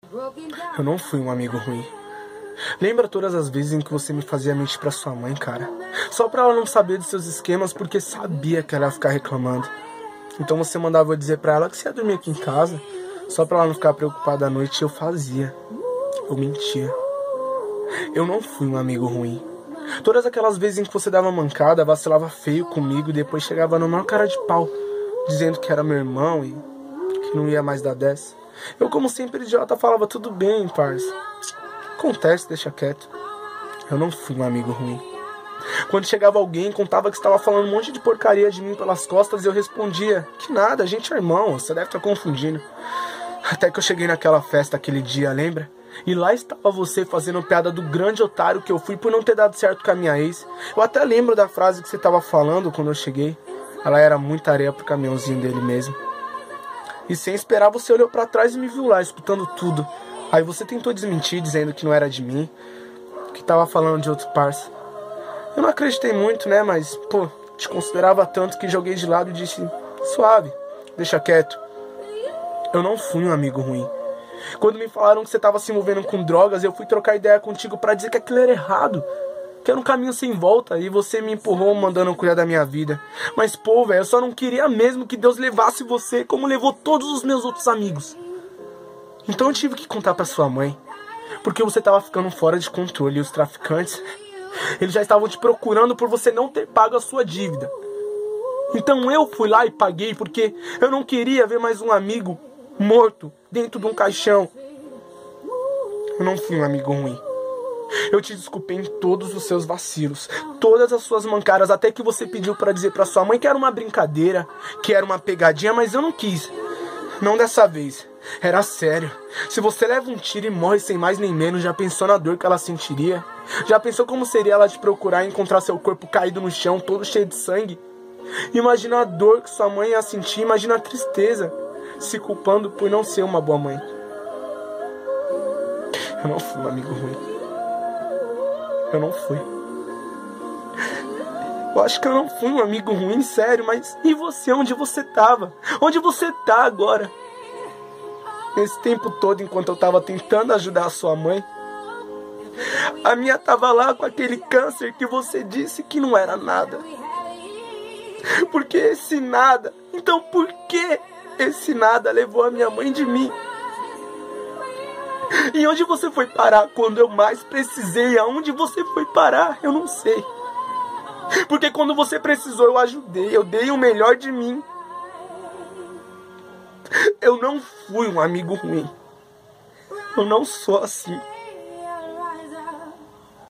Eu não fui um amigo ruim. Lembra todas as vezes em que você me fazia mentir pra sua mãe, cara? Só pra ela não saber dos seus esquemas, porque sabia que ela ia ficar reclamando. Então você mandava eu dizer pra ela que você ia dormir aqui em casa, só pra ela não ficar preocupada à noite, e eu fazia. Eu mentia. Eu não fui um amigo ruim. Todas aquelas vezes em que você dava mancada, vacilava feio comigo e depois chegava no maior cara de pau, dizendo que era meu irmão e que não ia mais dar 10. Eu, como sempre idiota, falava tudo bem, parça. Acontece, deixa quieto. Eu não fui um amigo ruim. Quando chegava alguém, contava que estava falando um monte de porcaria de mim pelas costas e eu respondia: que nada, a gente é irmão, você deve estar confundindo. Até que eu cheguei naquela festa aquele dia, lembra? E lá estava você fazendo piada do grande otário que eu fui por não ter dado certo com a minha ex. Eu até lembro da frase que você estava falando quando eu cheguei. Ela era muita areia pro caminhãozinho dele mesmo. E sem esperar você olhou pra trás e me viu lá, escutando tudo. Aí você tentou desmentir, dizendo que não era de mim, que tava falando de outro parça. Eu não acreditei muito, né, mas, pô, te considerava tanto que joguei de lado e disse: suave, deixa quieto. Eu não fui um amigo ruim. Quando me falaram que você tava se envolvendo com drogas, eu fui trocar ideia contigo pra dizer que aquilo era errado, que era um caminho sem volta, e você me empurrou mandando eu cuidar da minha vida. Mas, pô, velho, eu só não queria mesmo que Deus levasse você como levou todos os meus outros amigos. Então eu tive que contar pra sua mãe, porque você tava ficando fora de controle e os traficantes, eles já estavam te procurando por você não ter pago a sua dívida. Então eu fui lá e paguei, porque eu não queria ver mais um amigo morto dentro de um caixão. Eu não fui um amigo ruim. Eu te desculpei em todos os seus vacilos, todas as suas mancadas, até que você pediu pra dizer pra sua mãe que era uma brincadeira, que era uma pegadinha, mas eu não quis. Não dessa vez. Era sério. Se você leva um tiro e morre sem mais nem menos, já pensou na dor que ela sentiria? Já pensou como seria ela te procurar e encontrar seu corpo caído no chão, todo cheio de sangue? Imagina a dor que sua mãe ia sentir, imagina a tristeza, se culpando por não ser uma boa mãe. Eu não fui um amigo ruim. Eu não fui. Eu acho que eu não fui um amigo ruim, sério, mas e você, onde você tava? Onde você tá agora? Nesse tempo todo, enquanto eu tava tentando ajudar a sua mãe, a minha tava lá com aquele câncer que você disse que não era nada. Porque esse nada, então por que esse nada levou a minha mãe de mim? E onde você foi parar quando eu mais precisei? Aonde você foi parar? Eu não sei. Porque quando você precisou, eu ajudei. Eu dei o melhor de mim. Eu não fui um amigo ruim. Eu não sou assim.